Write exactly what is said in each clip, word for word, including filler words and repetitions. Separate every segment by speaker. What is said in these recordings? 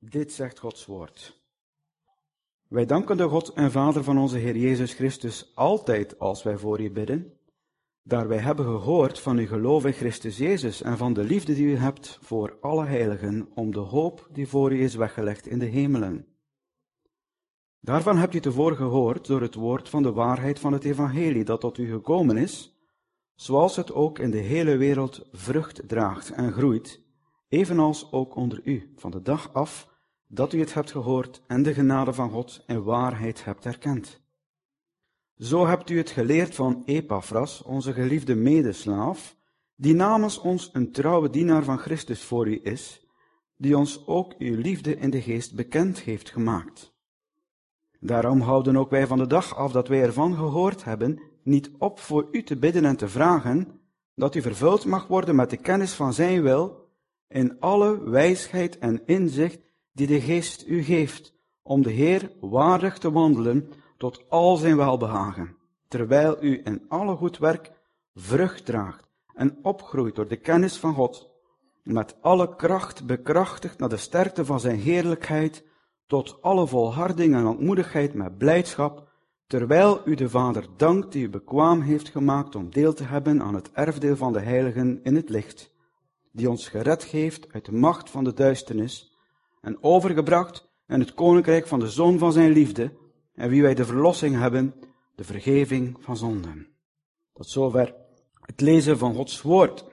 Speaker 1: Dit zegt Gods woord. Wij danken de God en Vader van onze Heer Jezus Christus altijd als wij voor u bidden, daar wij hebben gehoord van uw geloof in Christus Jezus en van de liefde die u hebt voor alle heiligen, om de hoop die voor u is weggelegd in de hemelen. Daarvan hebt u tevoren gehoord door het woord van de waarheid van het evangelie dat tot u gekomen is, zoals het ook in de hele wereld vrucht draagt en groeit, evenals ook onder u, van de dag af dat u het hebt gehoord en de genade van God in waarheid hebt erkend. Zo hebt u het geleerd van Epaphras, onze geliefde medeslaaf, die namens ons een trouwe dienaar van Christus voor u is, die ons ook uw liefde in de geest bekend heeft gemaakt. Daarom houden ook wij van de dag af dat wij ervan gehoord hebben, niet op voor u te bidden en te vragen, dat u vervuld mag worden met de kennis van zijn wil, in alle wijsheid en inzicht die de geest u geeft, om de Heer waardig te wandelen tot al zijn welbehagen, terwijl u in alle goed werk vrucht draagt en opgroeit door de kennis van God, met alle kracht bekrachtigd naar de sterkte van zijn heerlijkheid, tot alle volharding en ontmoedigheid met blijdschap, terwijl u de Vader dankt die u bekwaam heeft gemaakt om deel te hebben aan het erfdeel van de heiligen in het licht, die ons gered heeft uit de macht van de duisternis en overgebracht in het koninkrijk van de Zoon van zijn liefde, en wie wij de verlossing hebben, de vergeving van zonden. Tot zover het lezen van Gods woord.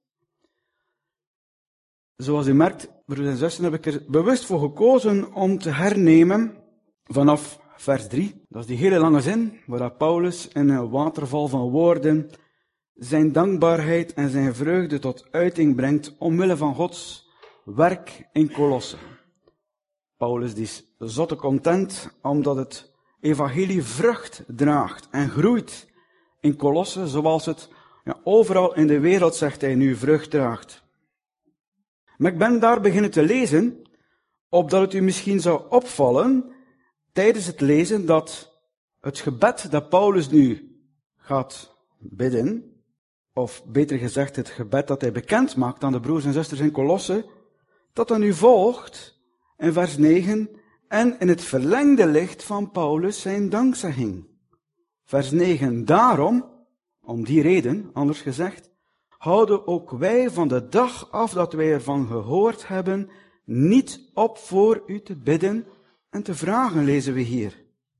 Speaker 1: Zoals u merkt, broeders en zussen, heb ik er bewust voor gekozen om te hernemen vanaf vers drie. Dat is die hele lange zin, waar Paulus in een waterval van woorden zijn dankbaarheid en zijn vreugde tot uiting brengt omwille van Gods werk in Kolosse. Paulus die is zotte content omdat het evangelie vrucht draagt en groeit in Kolosse, zoals het ja, overal in de wereld, zegt hij nu, vrucht draagt. Maar ik ben daar beginnen te lezen, opdat het u misschien zou opvallen, tijdens het lezen, dat het gebed dat Paulus nu gaat bidden, of beter gezegd het gebed dat hij bekend maakt aan de broers en zusters in Kolosse, dat dan nu volgt in vers negen, en in het verlengde ligt van Paulus zijn dankzegging. Vers negen, daarom, om die reden, anders gezegd, houden ook wij van de dag af dat wij ervan gehoord hebben, niet op voor u te bidden en te vragen, lezen we hier.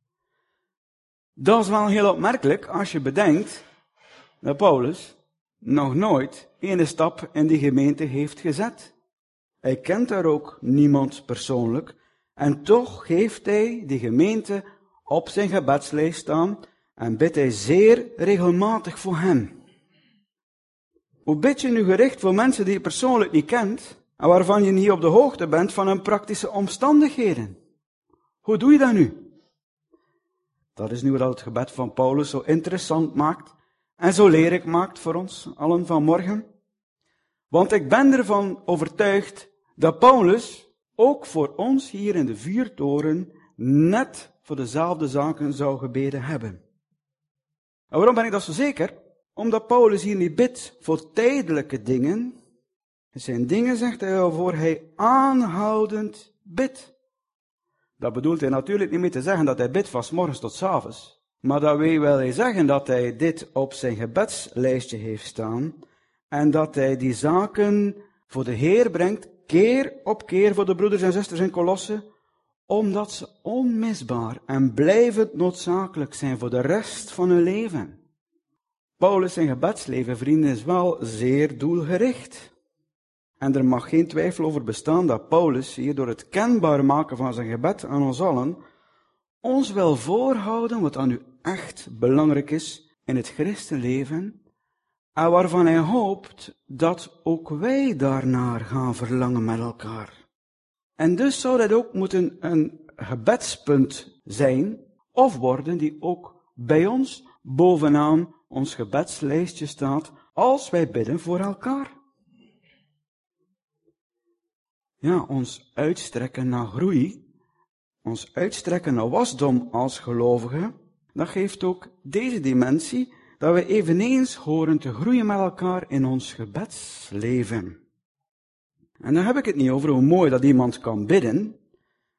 Speaker 1: Dat is wel heel opmerkelijk als je bedenkt dat Paulus nog nooit ene stap in die gemeente heeft gezet. Hij kent daar ook niemand persoonlijk, en toch geeft hij die gemeente op zijn gebedslijst staan en bidt hij zeer regelmatig voor hen. Hoe bid je nu gericht voor mensen die je persoonlijk niet kent en waarvan je niet op de hoogte bent van hun praktische omstandigheden? Hoe doe je dat nu? Dat is nu wat het gebed van Paulus zo interessant maakt en zo leerrijk maakt voor ons allen vanmorgen. Want ik ben ervan overtuigd dat Paulus ook voor ons hier in de vuurtoren net voor dezelfde zaken zou gebeden hebben. En waarom ben ik dat zo zeker? Omdat Paulus hier niet bidt voor tijdelijke dingen. Het zijn dingen, zegt hij, waarvoor hij aanhoudend bidt. Dat bedoelt hij natuurlijk niet mee te zeggen dat hij bidt van 's morgens tot 's avonds. Maar dat wil hij zeggen dat hij dit op zijn gebedslijstje heeft staan en dat hij die zaken voor de Heer brengt, keer op keer voor de broeders en zusters in Kolosse, omdat ze onmisbaar en blijvend noodzakelijk zijn voor de rest van hun leven. Paulus zijn gebedsleven, vrienden, is wel zeer doelgericht. En er mag geen twijfel over bestaan dat Paulus hier door het kenbaar maken van zijn gebed aan ons allen, ons wil voorhouden wat aan u echt belangrijk is in het christenleven, en waarvan hij hoopt dat ook wij daarnaar gaan verlangen met elkaar. En dus zou dat ook moeten een gebedspunt zijn, of worden, die ook bij ons bovenaan ons gebedslijstje staat, als wij bidden voor elkaar. Ja, ons uitstrekken naar groei, ons uitstrekken naar wasdom als gelovigen, dat geeft ook deze dimensie, dat we eveneens horen te groeien met elkaar in ons gebedsleven. En dan heb ik het niet over hoe mooi dat iemand kan bidden,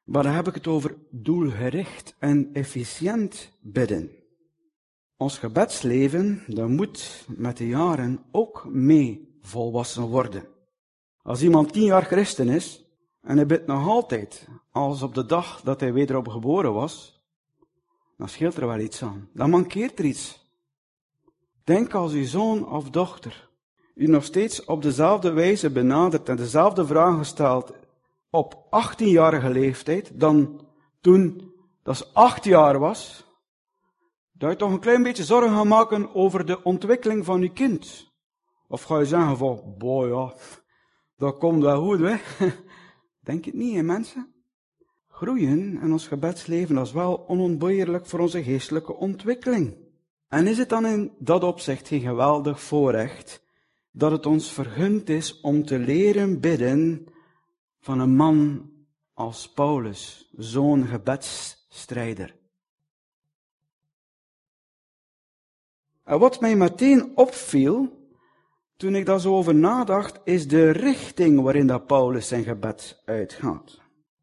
Speaker 1: Maar dan heb ik het over doelgericht en efficiënt bidden. Ons gebedsleven, dat moet met de jaren ook mee volwassen worden. Als iemand tien jaar christen is, en hij bidt nog altijd, als op de dag dat hij wederop geboren was, dan scheelt er wel iets aan. Dan mankeert er iets. Denk als uw zoon of dochter u nog steeds op dezelfde wijze benadert en dezelfde vragen stelt op achttienjarige leeftijd, dan toen dat ze acht jaar was, dat je toch een klein beetje zorgen gaat maken over de ontwikkeling van je kind. Of ga je zeggen van, boy ja, dat komt wel goed, hè. Denk het niet, hè, mensen? Groeien in ons gebedsleven, dat is wel onontbeerlijk voor onze geestelijke ontwikkeling. En is het dan in dat opzicht geen geweldig voorrecht dat het ons vergund is om te leren bidden van een man als Paulus, zo'n gebedsstrijder. En wat mij meteen opviel, toen ik daar zo over nadacht, is de richting waarin dat Paulus zijn gebed uitgaat.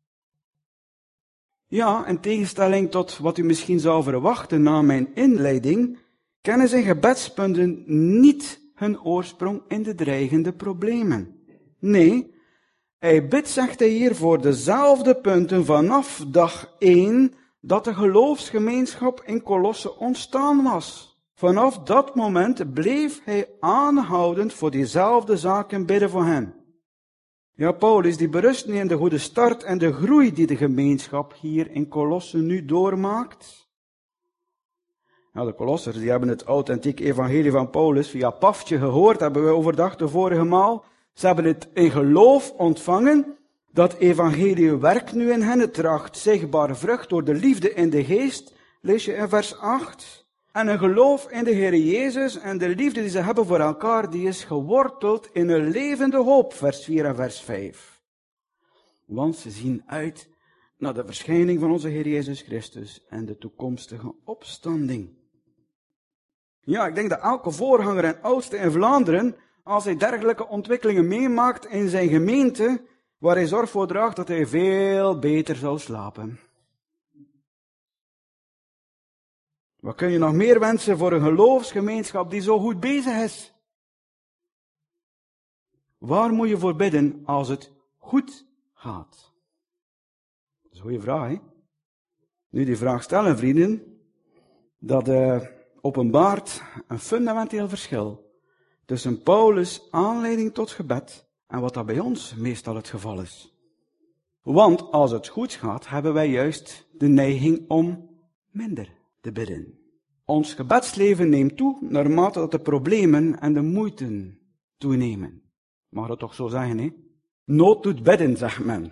Speaker 1: Ja, in tegenstelling tot wat u misschien zou verwachten na mijn inleiding, kennen zijn gebedspunten niet hun oorsprong in de dreigende problemen. Nee, hij bidt, zegt hij hier, voor dezelfde punten vanaf dag één dat de geloofsgemeenschap in Kolosse ontstaan was. Vanaf dat moment bleef hij aanhoudend voor diezelfde zaken bidden voor hen. Ja, Paulus, die berust niet in de goede start en de groei die de gemeenschap hier in Kolosse nu doormaakt. Ja, de Kolossers, die hebben het authentieke evangelie van Paulus via Paftje gehoord, hebben we overdag de vorige maal. Ze hebben het in geloof ontvangen. Dat evangelie werkt nu in hen, het draagt zichtbare vrucht door de liefde in de geest, lees je in vers acht. En een geloof in de Heer Jezus en de liefde die ze hebben voor elkaar, die is geworteld in een levende hoop, vers vier en vers vijf. Want ze zien uit naar de verschijning van onze Heer Jezus Christus en de toekomstige opstanding. Ja, ik denk dat elke voorganger en oudste in Vlaanderen, als hij dergelijke ontwikkelingen meemaakt in zijn gemeente, waar hij zorg voor draagt, dat hij veel beter zal slapen. Wat kun je nog meer wensen voor een geloofsgemeenschap die zo goed bezig is? Waar moet je voor bidden als het goed gaat? Dat is een goede vraag, hè? Nu die vraag stellen, vrienden, dat uh, openbaart een fundamenteel verschil tussen Paulus' aanleiding tot gebed en wat dat bij ons meestal het geval is. Want als het goed gaat, hebben wij juist de neiging om minder te bidden. Ons gebedsleven neemt toe naarmate dat de problemen en de moeiten toenemen. Mag dat toch zo zeggen, hè? Nood doet bidden, zegt men.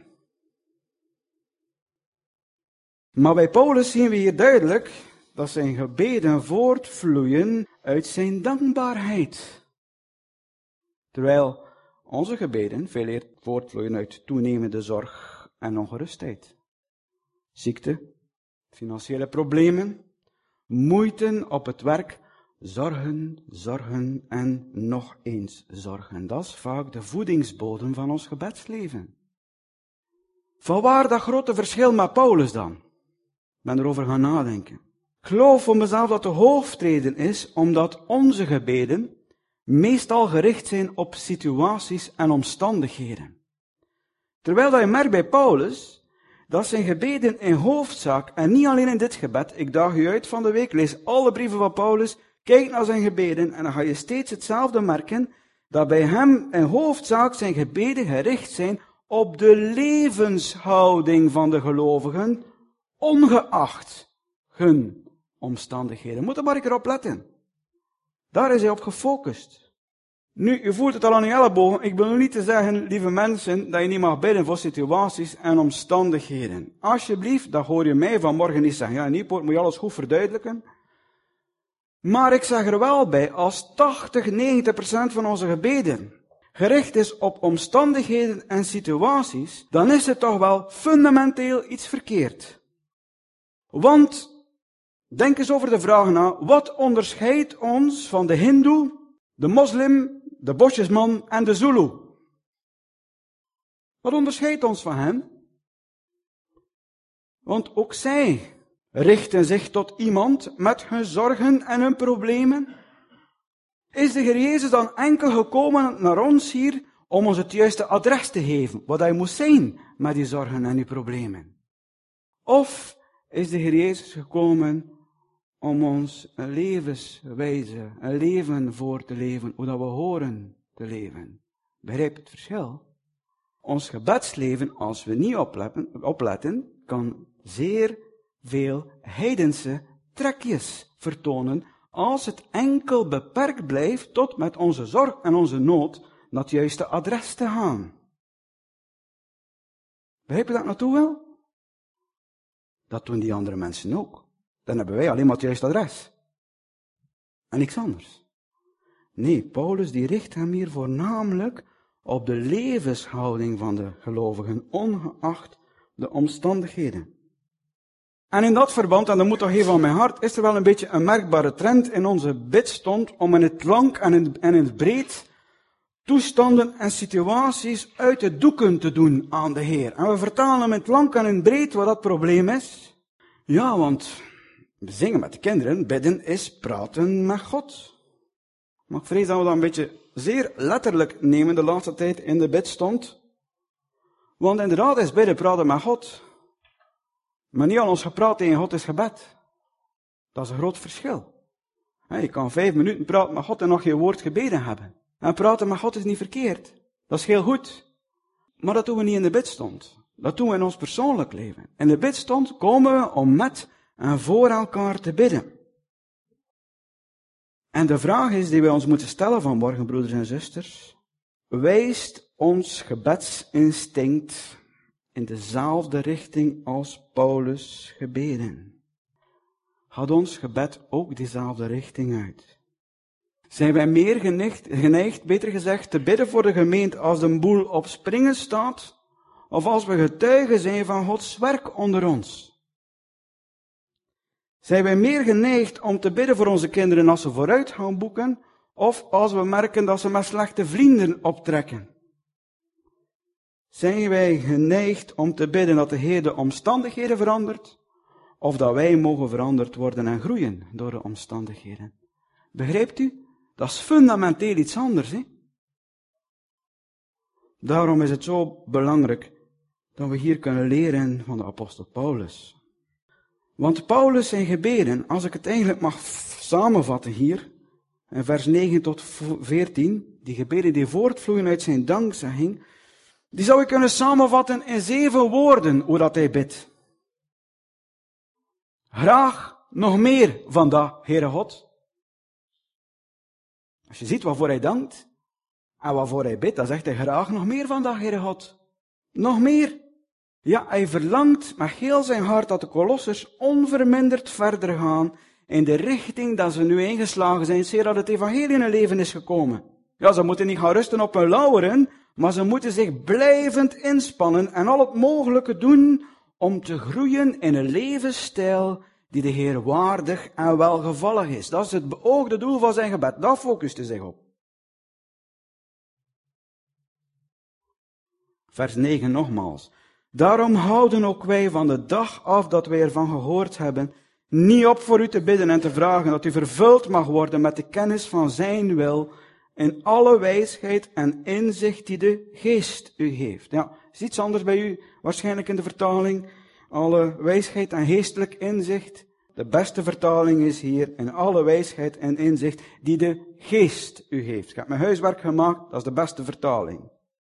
Speaker 1: Maar bij Paulus zien we hier duidelijk dat zijn gebeden voortvloeien uit zijn dankbaarheid. Terwijl onze gebeden veel eer voortvloeien uit toenemende zorg en ongerustheid. Ziekte, financiële problemen, moeite op het werk, zorgen, zorgen en nog eens zorgen. Dat is vaak de voedingsbodem van ons gebedsleven. Vanwaar dat grote verschil met Paulus dan? Ik ben erover gaan nadenken. Ik geloof voor mezelf dat de hoofdreden is omdat onze gebeden meestal gericht zijn op situaties en omstandigheden. Terwijl dat je merkt bij Paulus dat zijn gebeden in hoofdzaak, en niet alleen in dit gebed, ik daag u uit van de week, lees alle brieven van Paulus, kijk naar zijn gebeden en dan ga je steeds hetzelfde merken, dat bij hem in hoofdzaak zijn gebeden gericht zijn op de levenshouding van de gelovigen, ongeacht hun omstandigheden. Moet er maar een keer op letten. Daar is hij op gefocust. Nu, u voelt het al aan uw ellebogen. Ik wil nu niet te zeggen, lieve mensen, dat je niet mag bidden voor situaties en omstandigheden. Alsjeblieft, dat hoor je mij vanmorgen niet zeggen. Ja, in Nieuwpoort moet je alles goed verduidelijken. Maar ik zeg er wel bij, als tachtig, negentig procent van onze gebeden gericht is op omstandigheden en situaties, dan is het toch wel fundamenteel iets verkeerd. Want, denk eens over de vraag na, wat onderscheidt ons van de hindoe, de moslim, de bosjesman en de Zulu? Wat onderscheidt ons van hen? Want ook zij richten zich tot iemand met hun zorgen en hun problemen. Is de Heer Jezus dan enkel gekomen naar ons hier om ons het juiste adres te geven, wat hij moest zijn met die zorgen en die problemen? Of is de Heer Jezus gekomen om ons een levenswijze, een leven voor te leven, hoe dat we horen te leven? Begrijp het verschil? Ons gebedsleven, als we niet opletten, opletten, kan zeer veel heidense trekjes vertonen, als het enkel beperkt blijft tot met onze zorg en onze nood naar het juiste adres te gaan. Begrijp je dat naartoe wel? Dat doen die andere mensen ook. Dan hebben wij alleen maar het juiste adres. En niks anders. Nee, Paulus die richt hem hier voornamelijk op de levenshouding van de gelovigen, ongeacht de omstandigheden. En in dat verband, en dat moet toch even van mijn hart, is er wel een beetje een merkbare trend in onze bidstond om in het lang en in, en in het breed toestanden en situaties uit de doeken te doen aan de Heer. En we vertalen hem in het lang en in het breed wat dat probleem is. Ja, want we zingen met de kinderen, bidden is praten met God. Maar ik vrees dat we dat een beetje zeer letterlijk nemen de laatste tijd in de bidstond. Want inderdaad is bidden praten met God. Maar niet al ons gepraat tegen God is gebed. Dat is een groot verschil. Je kan vijf minuten praten met God en nog geen woord gebeden hebben. En praten met God is niet verkeerd. Dat is heel goed. Maar dat doen we niet in de bidstond. Dat doen we in ons persoonlijk leven. In de bidstond komen we om met en voor elkaar te bidden. En de vraag is die wij ons moeten stellen vanmorgen, broeders en zusters. Wijst ons gebedsinstinct in dezelfde richting als Paulus gebeden? Gaat ons gebed ook diezelfde richting uit? Zijn wij meer geneigd, geneigd, beter gezegd, te bidden voor de gemeente als de boel op springen staat, of als we getuigen zijn van Gods werk onder ons? Zijn wij meer geneigd om te bidden voor onze kinderen als ze vooruit gaan boeken, of als we merken dat ze met slechte vrienden optrekken? Zijn wij geneigd om te bidden dat de Heer de omstandigheden verandert, of dat wij mogen veranderd worden en groeien door de omstandigheden? Begrijpt u? Dat is fundamenteel iets anders, hè? Daarom is het zo belangrijk dat we hier kunnen leren van de apostel Paulus. Want Paulus zijn gebeden, als ik het eigenlijk mag samenvatten hier, in vers negen tot veertien, die gebeden die voortvloeien uit zijn dankzegging, die zou ik kunnen samenvatten in zeven woorden, hoe dat hij bidt. Graag nog meer van dat, Heere God. Als je ziet waarvoor hij dankt en waarvoor hij bidt, dan zegt hij graag nog meer van dat, Heere God. Nog meer. Ja, hij verlangt met heel zijn hart dat de Kolossers onverminderd verder gaan in de richting dat ze nu ingeslagen zijn, sinds dat het evangelie in hun leven is gekomen. Ja, ze moeten niet gaan rusten op hun lauweren, maar ze moeten zich blijvend inspannen en al het mogelijke doen om te groeien in een levensstijl die de Heer waardig en welgevallig is. Dat is het beoogde doel van zijn gebed. Daar focust hij zich op. Vers negen nogmaals. Daarom houden ook wij van de dag af dat wij ervan gehoord hebben, niet op voor u te bidden en te vragen dat u vervuld mag worden met de kennis van zijn wil, in alle wijsheid en inzicht die de geest u geeft. Ja, is iets anders bij u, waarschijnlijk in de vertaling. Alle wijsheid en geestelijk inzicht. De beste vertaling is hier, in alle wijsheid en inzicht die de geest u geeft. Ik heb mijn huiswerk gemaakt, dat is de beste vertaling.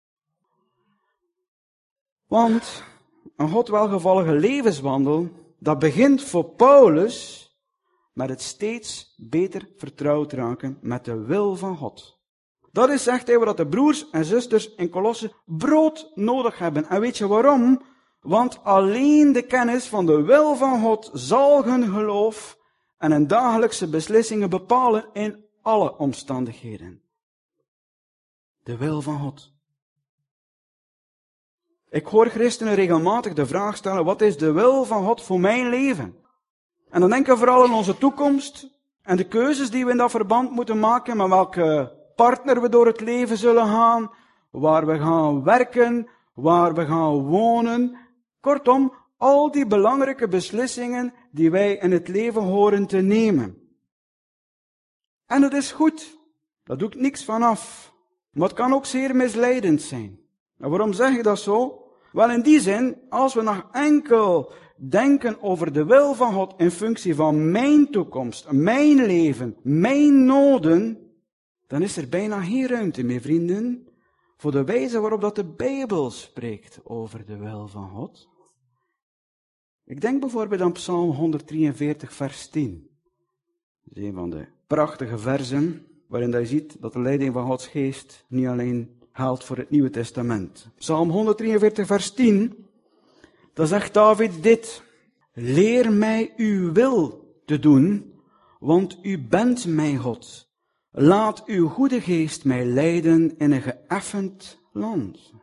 Speaker 1: Want een God welgevallige levenswandel, dat begint voor Paulus met het steeds beter vertrouwd raken met de wil van God. Dat is, zegt hij, wat de broers en zusters in Kolossen brood nodig hebben. En weet je waarom? Want alleen de kennis van de wil van God zal hun geloof en hun dagelijkse beslissingen bepalen in alle omstandigheden. De wil van God. Ik hoor christenen regelmatig de vraag stellen, wat is de wil van God voor mijn leven? En dan denken we vooral aan onze toekomst en de keuzes die we in dat verband moeten maken, met welke partner we door het leven zullen gaan, waar we gaan werken, waar we gaan wonen. Kortom, al die belangrijke beslissingen die wij in het leven horen te nemen. En het is goed, daar doe ik niks van af. Maar het kan ook zeer misleidend zijn. En waarom zeg ik dat zo? Wel, in die zin, als we nog enkel denken over de wil van God in functie van mijn toekomst, mijn leven, mijn noden, dan is er bijna geen ruimte meer, vrienden, voor de wijze waarop dat de Bijbel spreekt over de wil van God. Ik denk bijvoorbeeld aan Psalm honderddrieënveertig, vers tien. Dat is een van de prachtige versen waarin je ziet dat de leiding van Gods geest niet alleen geldt voor het Nieuwe Testament. Psalm honderddrieënveertig, vers tien, dan zegt David dit: leer mij uw wil te doen, want u bent mijn God. Laat uw goede geest mij leiden in een geëffend land.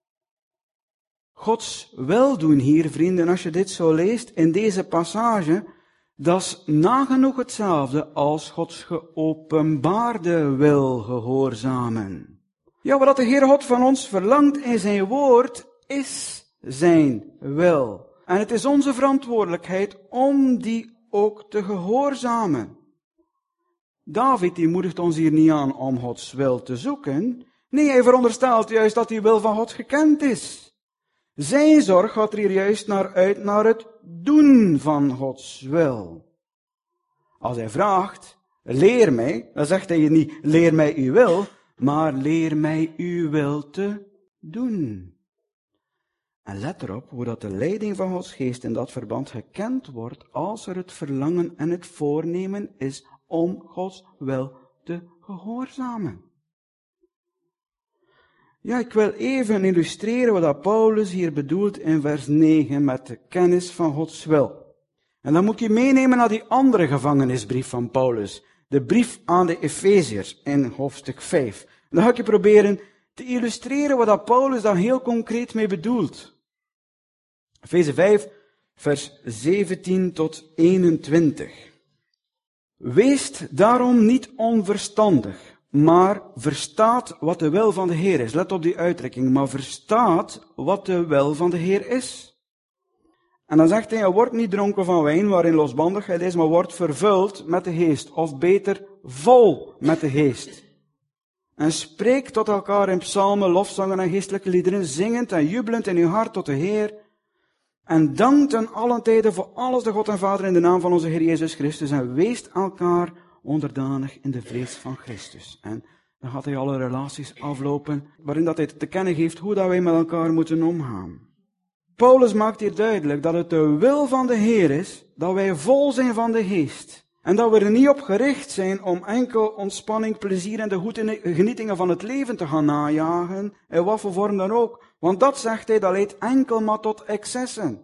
Speaker 1: Gods wil doen hier, vrienden, als je dit zo leest in deze passage, dat is nagenoeg hetzelfde als Gods geopenbaarde wil gehoorzamen. Ja, wat de Heer God van ons verlangt in zijn woord, is zijn wil. En het is onze verantwoordelijkheid om die ook te gehoorzamen. David die moedigt ons hier niet aan om Gods wil te zoeken. Nee, hij veronderstelt juist dat die wil van God gekend is. Zijn zorg gaat er hier juist naar uit naar het doen van Gods wil. Als hij vraagt, leer mij, dan zegt hij hier niet, leer mij uw wil, maar leer mij uw wil te doen. En let erop hoe dat de leiding van Gods geest in dat verband gekend wordt als er het verlangen en het voornemen is om Gods wil te gehoorzamen. Ja, ik wil even illustreren wat dat Paulus hier bedoelt in vers negen met de kennis van Gods wil. En dan moet ik je meenemen naar die andere gevangenisbrief van Paulus. De brief aan de Efeziërs in hoofdstuk vijf. En dan ga ik je proberen te illustreren wat dat Paulus daar heel concreet mee bedoelt. Efeze vijf, vers zeventien tot eenentwintig. Wees daarom niet onverstandig, maar verstaat wat de wil van de Heer is. Let op die uitdrukking, maar verstaat wat de wil van de Heer is. En dan zegt hij, word niet dronken van wijn waarin losbandigheid is, maar word vervuld met de geest, of beter vol met de geest. En spreek tot elkaar in psalmen, lofzangen en geestelijke liederen, zingend en jubelend in uw hart tot de Heer. En dankt ten allen tijden voor alles de God en Vader in de naam van onze Heer Jezus Christus. En weest elkaar onderdanig in de vrees van Christus. En dan gaat hij alle relaties aflopen, waarin dat hij te kennen geeft hoe dat wij met elkaar moeten omgaan. Paulus maakt hier duidelijk dat het de wil van de Heer is, dat wij vol zijn van de geest. En dat we er niet op gericht zijn om enkel ontspanning, plezier en de goede genietingen van het leven te gaan najagen, in wat voor vorm dan ook. Want dat, zegt hij, dat leidt enkel maar tot excessen.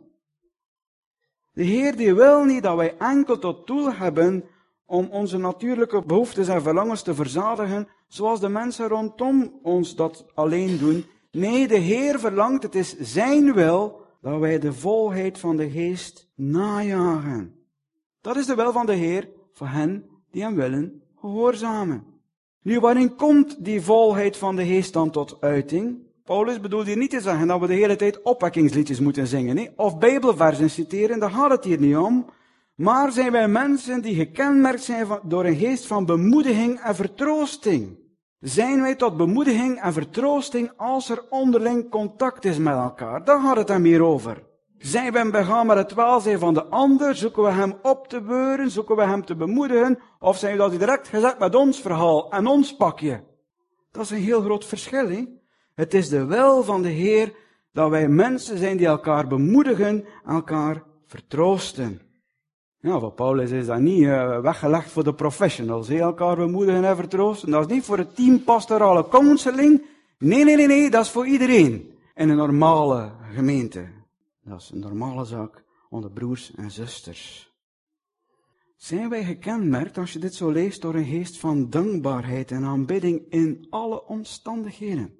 Speaker 1: De Heer die wil niet dat wij enkel tot doel hebben om onze natuurlijke behoeftes en verlangens te verzadigen, zoals de mensen rondom ons dat alleen doen. Nee, de Heer verlangt, het is zijn wil, dat wij de volheid van de geest najagen. Dat is de wil van de Heer voor hen die hem willen gehoorzamen. Nu, waarin komt die volheid van de geest dan tot uiting? Paulus bedoelt hier niet te zeggen dat we de hele tijd opwekkingsliedjes moeten zingen, nee? Of bijbelversen citeren, daar gaat het hier niet om. Maar zijn wij mensen die gekenmerkt zijn door een geest van bemoediging en vertroosting? Zijn wij tot bemoediging en vertroosting als er onderling contact is met elkaar? Daar gaat het hem hier over. Zijn we begaan met het welzijn van de ander? Zoeken we hem op te beuren? Zoeken we hem te bemoedigen? Of zijn we dat direct gezet met ons verhaal en ons pakje? Dat is een heel groot verschil, hè? Het is de wil van de Heer dat wij mensen zijn die elkaar bemoedigen, elkaar vertroosten. Ja, voor Paulus is dat niet uh, weggelegd voor de professionals, hè? Elkaar bemoedigen en vertroosten. Dat is niet voor het team pastorale counseling. Nee, nee, nee, nee, dat is voor iedereen in een normale gemeente. Dat is een normale zaak onder broers en zusters. Zijn wij gekenmerkt, als je dit zo leest, door een geest van dankbaarheid en aanbidding in alle omstandigheden?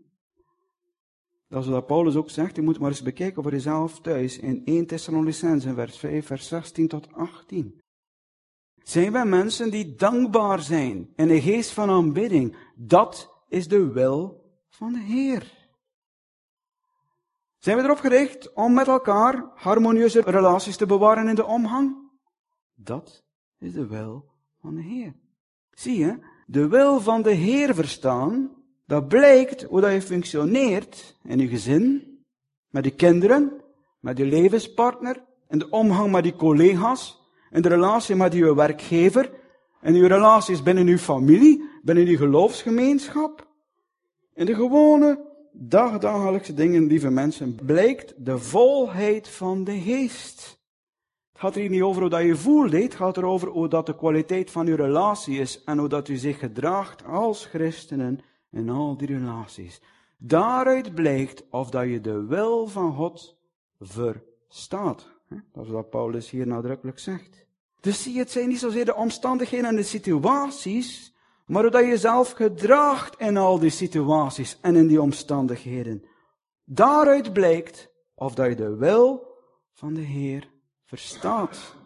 Speaker 1: Dat is wat Paulus ook zegt, je moet maar eens bekijken voor jezelf thuis in Eerste Thessalonicenzen, vers vijf, vers zestien tot achttien. Zijn wij mensen die dankbaar zijn in een geest van aanbidding? Dat is de wil van de Heer. Zijn we erop gericht om met elkaar harmonieuze relaties te bewaren in de omgang? Dat is de wil van de Heer. Zie je, de wil van de Heer verstaan, dat blijkt hoe dat je functioneert in je gezin, met je kinderen, met je levenspartner, in de omgang met je collega's, in de relatie met je werkgever, in je relaties binnen je familie, binnen je geloofsgemeenschap. In de gewone, dagdagelijkse dingen, lieve mensen, blijkt de volheid van de geest. Het gaat er hier niet over hoe dat je voelt, het gaat erover hoe dat de kwaliteit van je relatie is en hoe dat u zich gedraagt als christenen in al die relaties. Daaruit blijkt of dat je de wil van God verstaat. Dat is wat Paulus hier nadrukkelijk zegt. Dus zie je, het zijn niet zozeer de omstandigheden en de situaties, maar hoe dat je jezelf gedraagt in al die situaties en in die omstandigheden. Daaruit blijkt of dat je de wil van de Heer verstaat.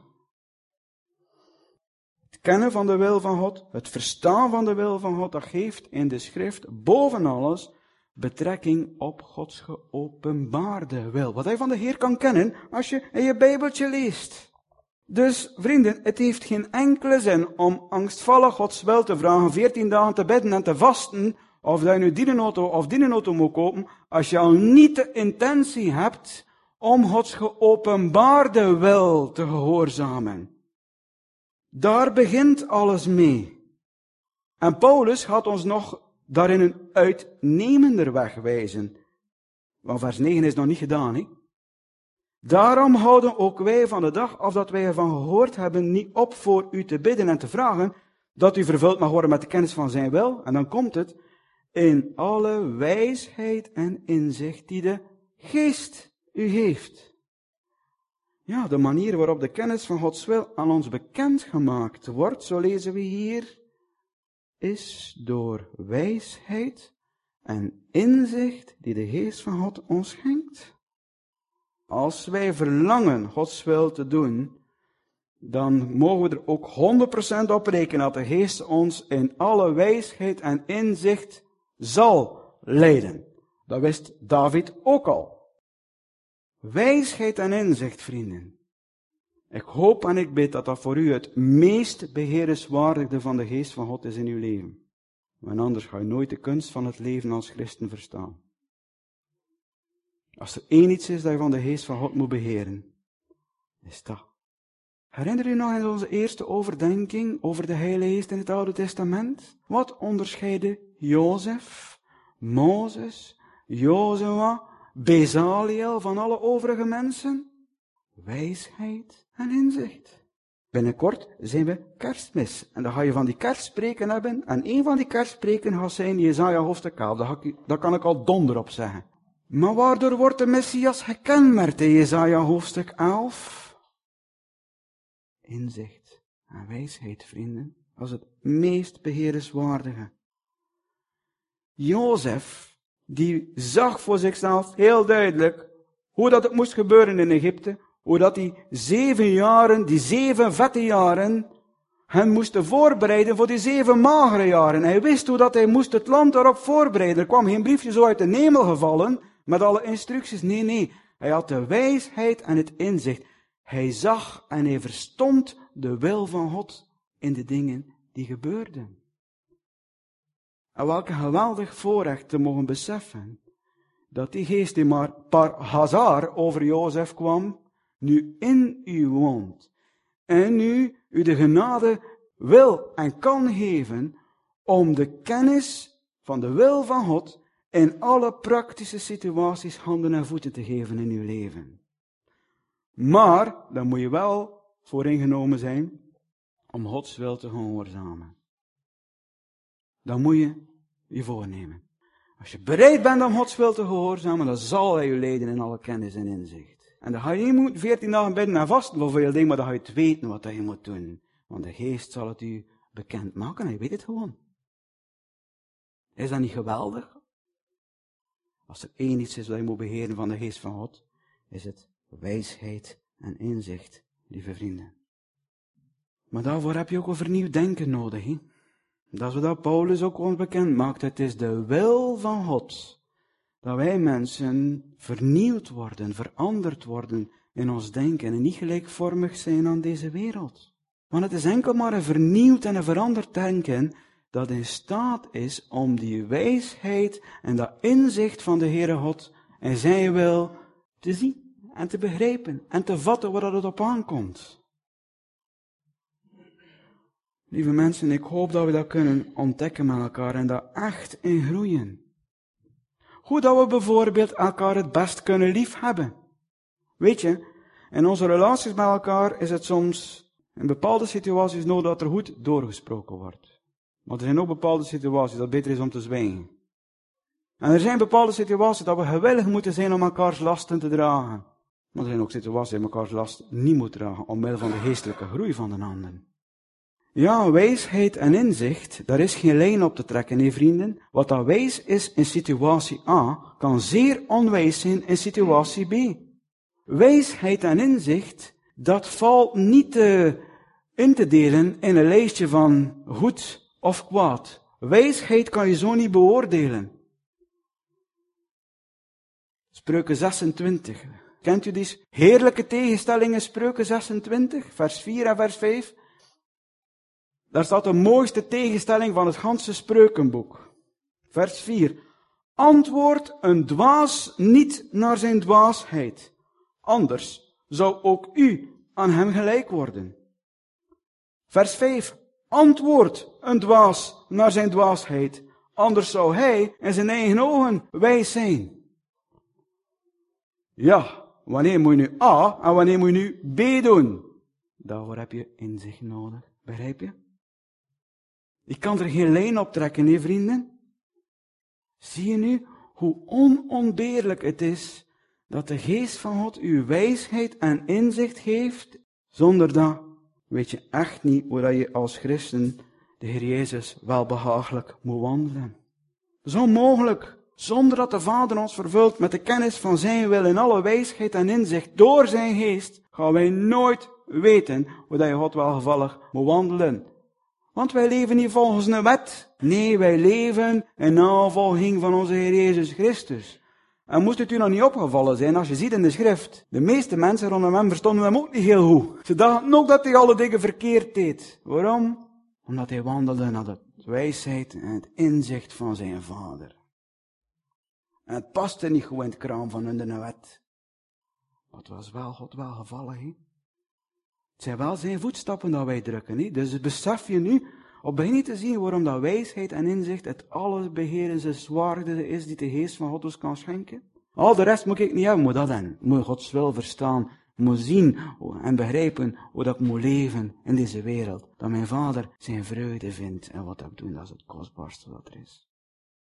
Speaker 1: Het kennen van de wil van God, het verstaan van de wil van God, dat geeft in de schrift boven alles betrekking op Gods geopenbaarde wil. Wat hij van de Heer kan kennen als je in je Bijbeltje leest. Dus, vrienden, het heeft geen enkele zin om angstvallig Gods wil te vragen, veertien dagen te bidden en te vasten, of dat je nu die auto of die auto moet kopen, als je al niet de intentie hebt om Gods geopenbaarde wil te gehoorzamen. Daar begint alles mee. En Paulus gaat ons nog daarin een uitnemender weg wijzen. Want vers negen is nog niet gedaan, hè? Daarom houden ook wij van de dag af dat wij ervan gehoord hebben niet op voor u te bidden en te vragen, dat u vervuld mag worden met de kennis van zijn wil. En dan komt het, in alle wijsheid en inzicht die de geest u geeft. Ja, de manier waarop de kennis van Gods wil aan ons bekendgemaakt wordt, zo lezen we hier, is door wijsheid en inzicht die de geest van God ons schenkt. Als wij verlangen Gods wil te doen, dan mogen we er ook honderd procent op rekenen dat de geest ons in alle wijsheid en inzicht zal leiden. Dat wist David ook al. Wijsheid en inzicht, vrienden. Ik hoop en ik bid dat dat voor u het meest beheerenswaardigde van de geest van God is in uw leven. Want anders ga je nooit de kunst van het leven als christen verstaan. Als er één iets is dat je van de geest van God moet beheren, is dat. Herinner u nog in onze eerste overdenking over de Heilige Geest in het Oude Testament? Wat onderscheidde Jozef, Mozes, Jozua, Bezaliel van alle overige mensen? Wijsheid en inzicht. Binnenkort zijn we kerstmis. En dan ga je van die kerstspreken hebben. En een van die kerstspreken gaat zijn Jesaja hoofdstuk elf. Daar kan ik al donder op zeggen. Maar waardoor wordt de Messias gekenmerkt in Jesaja hoofdstuk elf? Inzicht en wijsheid, vrienden. Dat is het meest beheerenswaardige. Jozef, die zag voor zichzelf heel duidelijk hoe dat het moest gebeuren in Egypte. Hoe dat die zeven jaren, die zeven vette jaren, hen moesten voorbereiden voor die zeven magere jaren. Hij wist hoe dat hij moest het land daarop voorbereiden. Er kwam geen briefje zo uit de hemel gevallen, met alle instructies. Nee, nee. Hij had de wijsheid en het inzicht. Hij zag en hij verstond de wil van God in de dingen die gebeurden. En welke geweldig voorrecht te mogen beseffen, dat die geest die maar par hazard over Jozef kwam, nu in u woont. En u, u de genade wil en kan geven om de kennis van de wil van God in alle praktische situaties handen en voeten te geven in uw leven. Maar, dan moet je wel vooringenomen zijn om Gods wil te gehoorzamen. Dan moet je je voornemen. Als je bereid bent om Gods wil te gehoorzamen, dan zal hij je leiden in alle kennis en inzicht. En dan ga je niet moeten veertien dagen bidden en vasten voor veel dingen, maar dan ga je het weten wat je moet doen. Want de geest zal het u bekend maken en je weet het gewoon. Is dat niet geweldig? Als er één iets is dat je moet beheren van de geest van God, is het wijsheid en inzicht, lieve vrienden. Maar daarvoor heb je ook een vernieuwd denken nodig. He? Dat is wat Paulus ook ons bekend maakt. Het is de wil van God dat wij mensen vernieuwd worden, veranderd worden in ons denken en niet gelijkvormig zijn aan deze wereld. Want het is enkel maar een vernieuwd en een veranderd denken dat in staat is om die wijsheid en dat inzicht van de Heere God en zijn wil te zien en te begrijpen en te vatten waar het op aankomt. Lieve mensen, ik hoop dat we dat kunnen ontdekken met elkaar en daar echt in groeien. Hoe dat we bijvoorbeeld elkaar het best kunnen liefhebben. Weet je, in onze relaties met elkaar is het soms in bepaalde situaties nodig dat er goed doorgesproken wordt. Maar er zijn ook bepaalde situaties dat het beter is om te zwijgen. En er zijn bepaalde situaties dat we gewillig moeten zijn om elkaars lasten te dragen. Maar er zijn ook situaties dat je elkaars last niet moet dragen, omwille van de geestelijke groei van de ander. Ja, wijsheid en inzicht, daar is geen lijn op te trekken, nee vrienden. Wat dat wijs is in situatie A, kan zeer onwijs zijn in situatie B. Wijsheid en inzicht, dat valt niet te, in te delen in een lijstje van goed of kwaad. Wijsheid kan je zo niet beoordelen. Spreuken zesentwintig. Kent u die heerlijke tegenstellingen, Spreuken zesentwintig, vers vier en vers vijf? Daar staat de mooiste tegenstelling van het ganse Spreukenboek. Vers vier. Antwoord een dwaas niet naar zijn dwaasheid. Anders zou ook u aan hem gelijk worden. Vers vijf. Antwoord een dwaas naar zijn dwaasheid. Anders zou hij in zijn eigen ogen wijs zijn. Ja, wanneer moet je nu A en wanneer moet je nu B doen? Daarvoor heb je inzicht nodig. Begrijp je? Ik kan er geen lijn op trekken, nee vrienden. Zie je nu hoe onontbeerlijk het is dat de geest van God u wijsheid en inzicht geeft? Zonder dat weet je echt niet hoe dat je als christen de Heer Jezus welbehagelijk moet wandelen. Zo mogelijk, zonder dat de Vader ons vervult met de kennis van zijn wil in alle wijsheid en inzicht door zijn geest, gaan wij nooit weten hoe dat je God welgevallig moet wandelen. Want wij leven niet volgens een wet. Nee, wij leven in navolging van onze Heer Jezus Christus. En moest het u nog niet opgevallen zijn, als je ziet in de schrift, de meeste mensen rondom hem verstonden hem ook niet heel goed. Ze dachten ook dat hij alle dingen verkeerd deed. Waarom? Omdat hij wandelde naar de wijsheid en het inzicht van zijn Vader. En het paste niet goed in het kraam van hun de wet. Maar het was wel God welgevallig, hè? Het zijn wel zijn voetstappen dat wij drukken, hè? Dus besef je nu, op begin niet te zien waarom dat wijsheid en inzicht het alles beheerenswaardige is die de geest van God ons kan schenken. Al de rest moet ik niet hebben, moet dat dan. Moet Gods wil verstaan, moet zien en begrijpen hoe dat ik moet leven in deze wereld. Dat mijn Vader zijn vreugde vindt en wat ik doe, dat is het kostbaarste wat er is.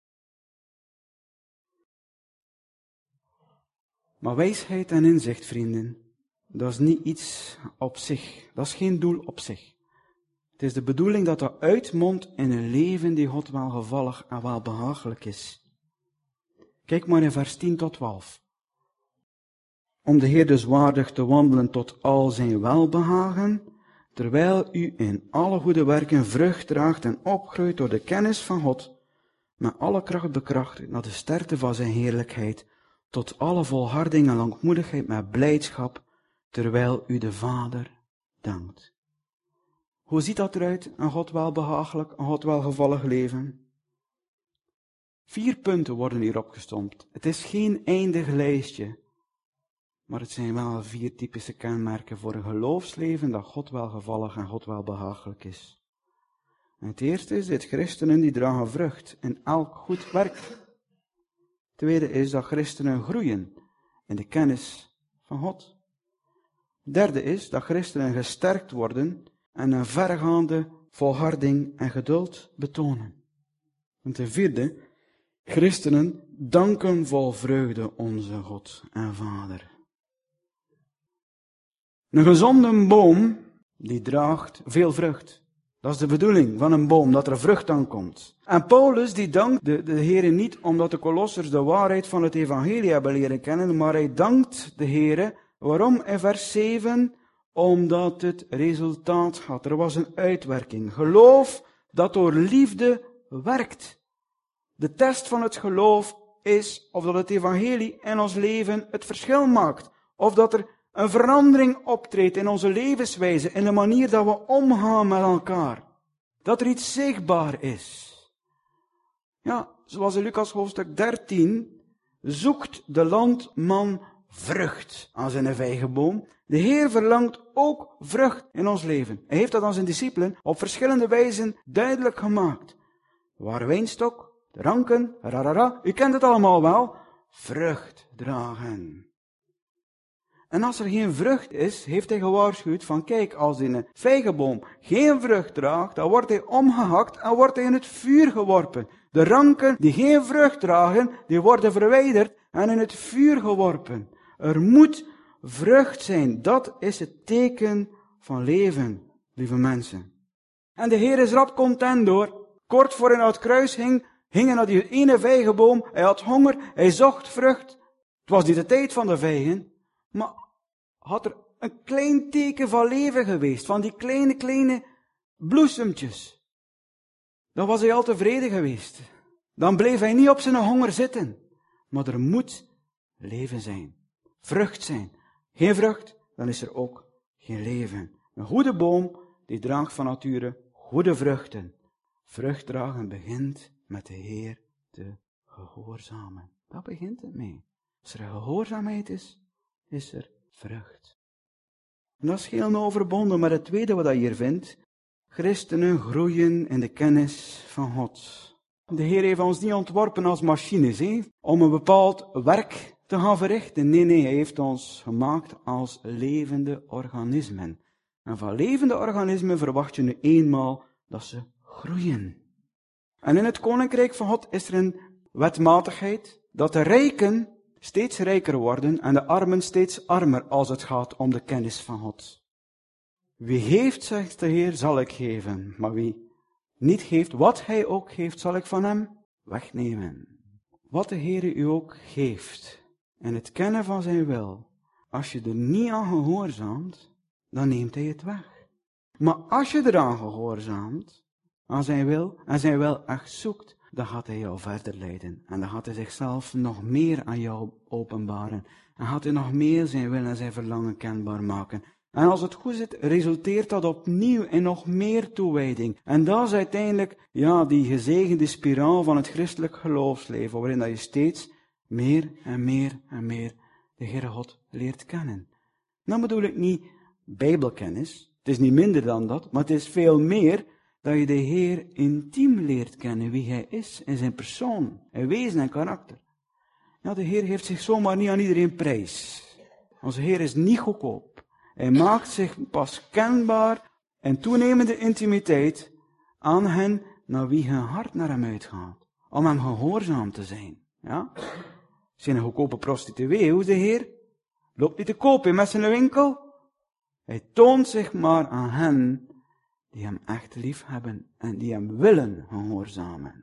Speaker 1: Maar wijsheid en inzicht, vrienden, dat is niet iets op zich. Dat is geen doel op zich. Het is de bedoeling dat dat uitmondt in een leven die God welgevallig en welbehagelijk is. Kijk maar in vers tien tot twaalf. Om de Heer dus waardig te wandelen tot al zijn welbehagen, terwijl u in alle goede werken vrucht draagt en opgroeit door de kennis van God, met alle kracht bekrachtigd naar de sterkte van zijn heerlijkheid, tot alle volharding en langmoedigheid met blijdschap, terwijl u de Vader dankt. Hoe ziet dat eruit, een God welbehagelijk, een God welgevallig leven? Vier punten worden hier opgestompt. Het is geen eindig lijstje, maar het zijn wel vier typische kenmerken voor een geloofsleven dat God welgevallig en God welbehagelijk is. En het eerste is dit: christenen die dragen vrucht in elk goed werk. Het tweede is dat christenen groeien in de kennis van God. Het derde is dat christenen gesterkt worden en een vergaande volharding en geduld betonen. En ten vierde, christenen danken vol vreugde onze God en Vader. Een gezonde boom, die draagt veel vrucht. Dat is de bedoeling van een boom, dat er vrucht aan komt. En Paulus, die dankt de, de Heere niet omdat de Kolossers de waarheid van het evangelie hebben leren kennen, maar hij dankt de Heere. Waarom? In vers zeven, omdat het resultaat had. Er was een uitwerking. Geloof dat door liefde werkt. De test van het geloof is of dat het evangelie in ons leven het verschil maakt. Of dat er een verandering optreedt in onze levenswijze, in de manier dat we omgaan met elkaar. Dat er iets zichtbaar is. Ja, zoals in Lucas hoofdstuk dertien, zoekt de landman vrucht aan zijn vijgenboom. De Heer verlangt ook vrucht in ons leven. Hij heeft dat aan zijn discipelen op verschillende wijzen duidelijk gemaakt. De ware wijnstok, de ranken, rarara, u kent het allemaal wel. Vrucht dragen. En als er geen vrucht is, heeft hij gewaarschuwd van kijk, als een vijgenboom geen vrucht draagt, dan wordt hij omgehakt en wordt hij in het vuur geworpen. De ranken die geen vrucht dragen, die worden verwijderd en in het vuur geworpen. Er moet vrucht zijn. Dat is het teken van leven, lieve mensen. En de Heer is rap content door. Kort voor hij naar het kruis hing, hing hij naar die ene vijgenboom. Hij had honger, hij zocht vrucht. Het was niet de tijd van de vijgen, maar had er een klein teken van leven geweest, van die kleine, kleine bloesemtjes. Dan was hij al tevreden geweest. Dan bleef hij niet op zijn honger zitten. Maar er moet leven zijn. Vrucht zijn. Geen vrucht, dan is er ook geen leven. Een goede boom, die draagt van nature goede vruchten. Vrucht dragen begint met de Heer te gehoorzamen. Daar begint het mee. Als er gehoorzaamheid is, is er vrucht. En dat is heel nauw verbonden met het tweede wat je hier vindt. Christenen groeien in de kennis van God. De Heer heeft ons niet ontworpen als machines, hè, om een bepaald werk te gaan verrichten. Nee, nee, hij heeft ons gemaakt als levende organismen. En van levende organismen verwacht je nu eenmaal dat ze groeien. En in het koninkrijk van God is er een wetmatigheid dat de rijken steeds rijker worden en de armen steeds armer als het gaat om de kennis van God. Wie geeft, zegt de Heer, zal ik geven. Maar wie niet geeft, wat hij ook geeft, zal ik van hem wegnemen. Wat de Heer u ook geeft, en het kennen van zijn wil, als je er niet aan gehoorzaamt, dan neemt hij het weg. Maar als je eraan gehoorzaamt, aan zijn wil, en zijn wil echt zoekt, dan gaat hij jou verder leiden. En dan gaat hij zichzelf nog meer aan jou openbaren. En gaat hij nog meer zijn wil en zijn verlangen kenbaar maken. En als het goed zit, resulteert dat opnieuw in nog meer toewijding. En dat is uiteindelijk, ja, die gezegende spiraal van het christelijk geloofsleven, waarin dat je steeds meer en meer en meer de Heere God leert kennen. Dan bedoel ik niet bijbelkennis, het is niet minder dan dat, maar het is veel meer dat je de Heer intiem leert kennen, wie Hij is, in zijn persoon, in wezen en karakter. Ja, de Heer geeft zich zomaar niet aan iedereen prijs. Onze Heer is niet goedkoop. Hij maakt zich pas kenbaar in toenemende intimiteit aan hen naar wie hun hart naar hem uitgaat. Om hem gehoorzaam te zijn. Ja? Zijn een goedkope prostituee, hoe is de Heer? Loopt niet te koop in met zijn winkel. Hij toont zich maar aan hen die hem echt lief hebben en die hem willen gehoorzamen.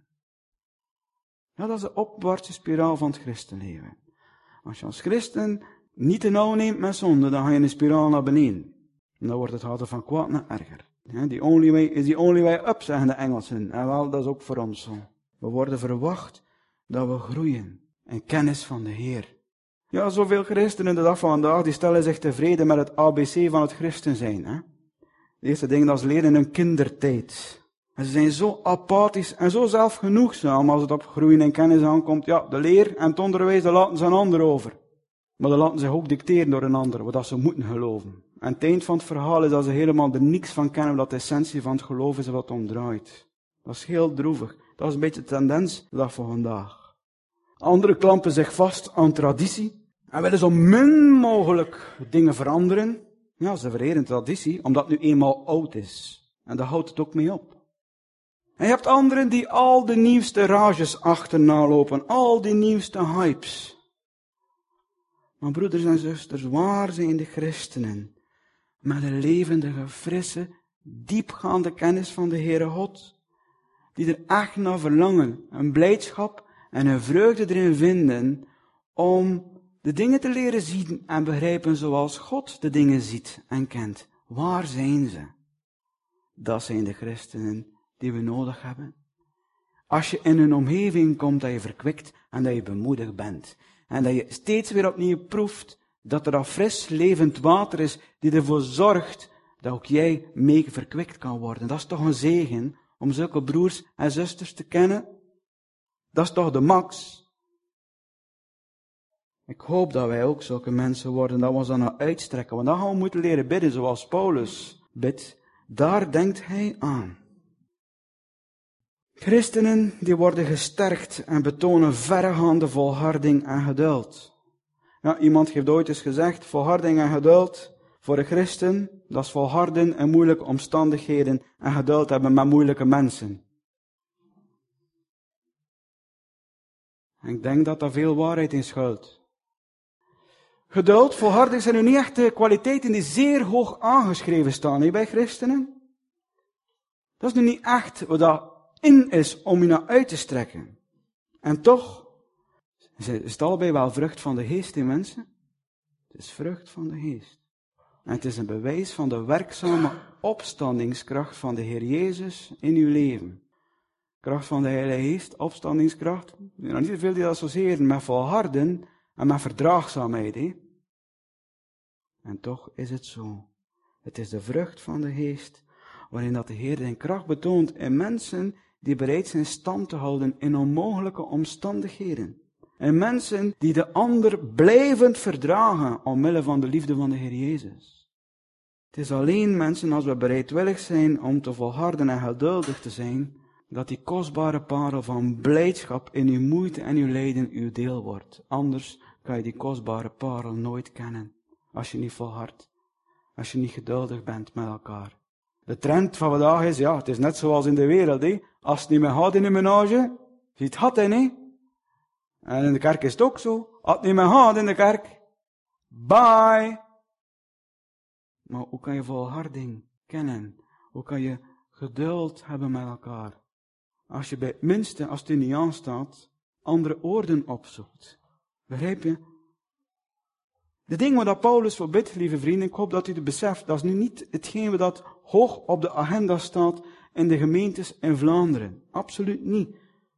Speaker 1: Ja, dat is de opwaartse spiraal van het christenleven. Als je als christen niet te nauw neemt met zonde, dan ga je in een spiraal naar beneden. En dan wordt het harder van kwaad naar erger. Ja, the only way is the only way up, zeggen de Engelsen. En wel, dat is ook voor ons zo. We worden verwacht dat we groeien in kennis van de Heer. Ja, zoveel christenen de dag van vandaag, die stellen zich tevreden met het A B C van het christen zijn. Hè? De eerste ding dat ze leren in hun kindertijd. En ze zijn zo apathisch en zo zelfgenoegzaam als het op groeien en kennis aankomt. Ja, de leer en het onderwijs, daar laten ze een ander over. Maar dan laten zich ook dicteren door een ander, wat ze moeten geloven. En het eind van het verhaal is dat ze helemaal er niks van kennen, wat de essentie van het geloof is en wat omdraait. Dat is heel droevig. Dat is een beetje de tendens de dag van vandaag. Anderen klampen zich vast aan traditie en willen zo min mogelijk dingen veranderen. Ja, ze vereren traditie, omdat het nu eenmaal oud is. En daar houdt het ook mee op. En je hebt anderen die al de nieuwste rages achterna lopen, al die nieuwste hypes. Maar broeders en zusters, waar zijn de christenen met een levendige, frisse, diepgaande kennis van de Heere God, die er echt naar verlangen, een blijdschap en een vreugde erin vinden om de dingen te leren zien en begrijpen zoals God de dingen ziet en kent. Waar zijn ze? Dat zijn de christenen die we nodig hebben. als je in een omgeving komt dat je verkwikt en dat je bemoedigd bent. En dat je steeds weer opnieuw proeft dat er dat fris, levend water is die ervoor zorgt dat ook jij mee verkwikt kan worden. Dat is toch een zegen om zulke broers en zusters te kennen? Dat is toch de max? Ik hoop dat wij ook zulke mensen worden, dat we ons dan naar uitstrekken. Want dan gaan we moeten leren bidden zoals Paulus bidt. Daar denkt hij aan. Christenen die worden gesterkt en betonen verregaande volharding en geduld. Ja, iemand heeft ooit eens gezegd, volharding en geduld voor een christen, dat is volharden in moeilijke omstandigheden en geduld hebben met moeilijke mensen. En ik denk dat daar veel waarheid in schuilt. Geduld, volharding zijn nu niet echt de kwaliteiten die zeer hoog aangeschreven staan hè, bij christenen. Dat is nu niet echt wat dat in is om je naar uit te strekken. En toch is het allebei wel vrucht van de geest in mensen. Het is vrucht van de geest. En het is een bewijs van de werkzame opstandingskracht van de Heer Jezus in uw leven. Kracht van de Heilige Geest, opstandingskracht. Er zijn nog niet te veel die dat associëren met volharden en met verdraagzaamheid. Hè? En toch is het zo. Het is de vrucht van de Geest, waarin dat de Heer zijn kracht betoont in mensen die bereid zijn stand te houden in onmogelijke omstandigheden. En mensen die de ander blijvend verdragen omwille van de liefde van de Heer Jezus. Het is alleen mensen als we bereidwillig zijn om te volharden en geduldig te zijn, dat die kostbare parel van blijdschap in uw moeite en uw lijden uw deel wordt. Anders kan je die kostbare parel nooit kennen. Als je niet volhardt. Als je niet geduldig bent met elkaar. De trend van vandaag is, ja, het is net zoals in de wereld, hè. Als het niet meer gaat in een menage, zie het had hij niet. En in de kerk is het ook zo. Als het niet meer gaat in de kerk, bye. Maar hoe kan je volharding kennen? Hoe kan je geduld hebben met elkaar? Als je bij het minste, als het u niet aanstaat, andere oorden opzoekt. Begrijp je? De ding waar dat Paulus voor bidt, lieve vrienden, ik hoop dat u het beseft, dat is nu niet hetgeen dat hoog op de agenda staat in de gemeentes in Vlaanderen. Absoluut niet.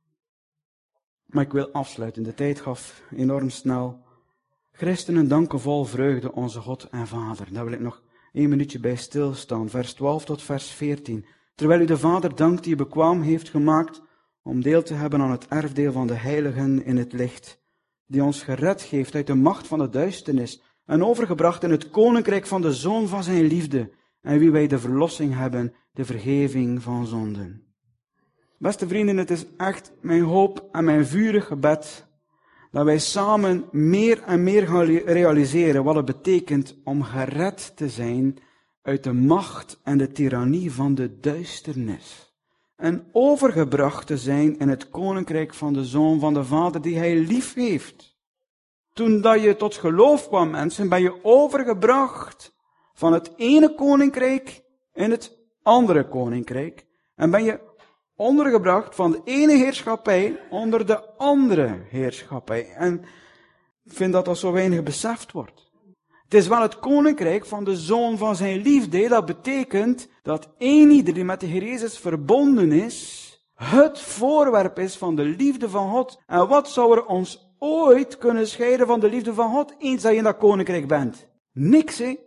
Speaker 1: Maar ik wil afsluiten. De tijd gaf enorm snel. Christenen danken vol vreugde onze God en Vader. Daar wil ik nog één minuutje bij stilstaan. Vers twaalf tot vers veertien. Terwijl u de Vader dankt die u bekwaam heeft gemaakt om deel te hebben aan het erfdeel van de heiligen in het licht, die ons gered heeft uit de macht van de duisternis en overgebracht in het koninkrijk van de Zoon van zijn liefde, en wie wij de verlossing hebben, de vergeving van zonden. Beste vrienden, het is echt mijn hoop en mijn vurig gebed dat wij samen meer en meer gaan realiseren wat het betekent om gered te zijn uit de macht en de tirannie van de duisternis. En overgebracht te zijn in het koninkrijk van de Zoon van de Vader die hij lief heeft. Toen dat je tot geloof kwam, mensen, ben je overgebracht van het ene koninkrijk in het andere koninkrijk. En ben je ondergebracht van de ene heerschappij onder de andere heerschappij. En ik vind dat dat zo weinig beseft wordt. Het is wel het koninkrijk van de Zoon van zijn liefde. Dat betekent dat een ieder die met de Heer Jezus verbonden is, het voorwerp is van de liefde van God. En wat zou er ons ooit kunnen scheiden van de liefde van God, eens dat je in dat koninkrijk bent? Niks, hè?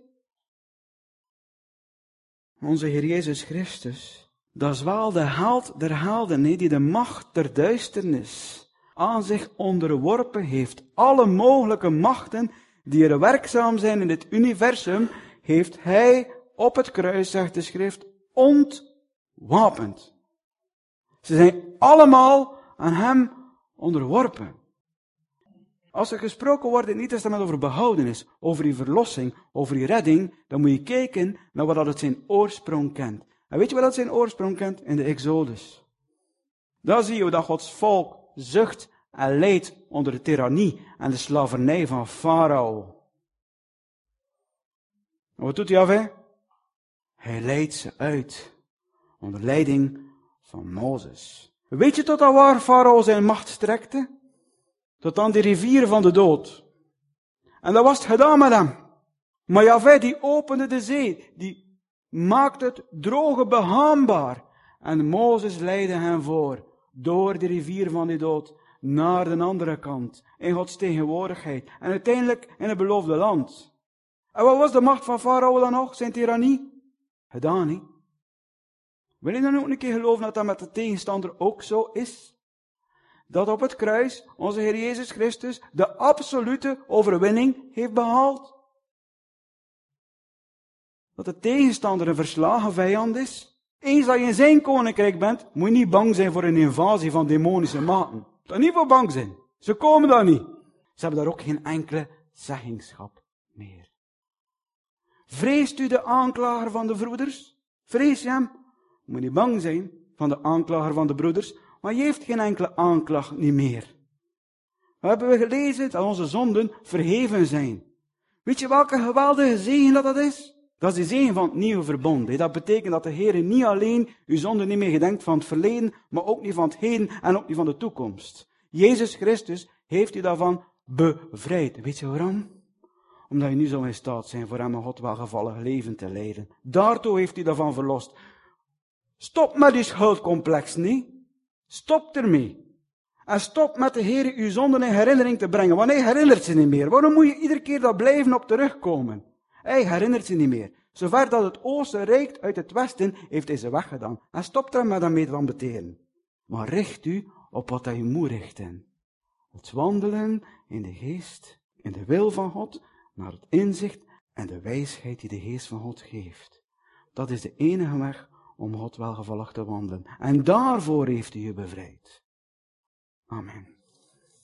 Speaker 1: Onze Heer Jezus Christus, dat is wel de held der helden, hè, die de macht der duisternis aan zich onderworpen heeft. Alle mogelijke machten die er werkzaam zijn in dit universum, heeft hij op het kruis, zegt de schrift, ontwapend. Ze zijn allemaal aan hem onderworpen. Als er gesproken wordt in het Nieuwe Testament over behoudenis, over die verlossing, over die redding, dan moet je kijken naar wat dat het zijn oorsprong kent. En weet je wat dat zijn oorsprong kent? In de Exodus. Daar zie je dat Gods volk zucht en lijdt onder de tirannie en de slavernij van Farao. En wat doet hij af, hè? Hij leidt ze uit onder leiding van Mozes. Weet je tot aan waar Farao zijn macht strekte? Tot aan die rivier van de dood. En dat was het gedaan met hem. Maar Jahweh die opende de zee, die maakte het droge behaanbaar. En Mozes leidde hem voor door de rivier van de dood, naar de andere kant, in Gods tegenwoordigheid, en uiteindelijk in het beloofde land. En wat was de macht van Farao dan nog, zijn tirannie? Gedaan, niet? Wil je dan ook een keer geloven dat dat met de tegenstander ook zo is? Dat op het kruis onze Heer Jezus Christus de absolute overwinning heeft behaald? Dat de tegenstander een verslagen vijand is? Eens dat je in zijn koninkrijk bent, moet je niet bang zijn voor een invasie van demonische machten. Daar niet voor bang zijn. Ze komen daar niet. Ze hebben daar ook geen enkele zeggingschap meer. Vreest u de aanklager van de broeders? Vrees je hem? Je moet niet bang zijn van de aanklager van de broeders, maar je heeft geen enkele aanklacht niet meer. We hebben gelezen dat onze zonden verheven zijn. Weet je welke geweldige zegen dat dat is? Dat is de zegen van het nieuwe verbond. Dat betekent dat de Heer niet alleen uw zonden niet meer gedenkt van het verleden, maar ook niet van het heden en ook niet van de toekomst. Jezus Christus heeft u daarvan bevrijd. Weet je waarom? Omdat je nu zou in staat zijn voor hem een God welgevallig leven te leiden. Daartoe heeft u daarvan verlost. Stop met die schuldcomplex niet. Stop ermee. En stop met de Heer uw zonden in herinnering te brengen, want hij herinnert ze niet meer. Waarom moet je iedere keer daar blijven op terugkomen? Hij herinnert ze niet meer. Zover dat het oosten reikt uit het westen, heeft hij ze weggedaan. En stop er met daarmee van beteren. Maar richt u op wat hij moet richten. Het wandelen in de geest, in de wil van God, naar het inzicht en de wijsheid die de geest van God geeft. Dat is de enige weg om God welgevallig te wandelen. En daarvoor heeft hij je bevrijd. Amen.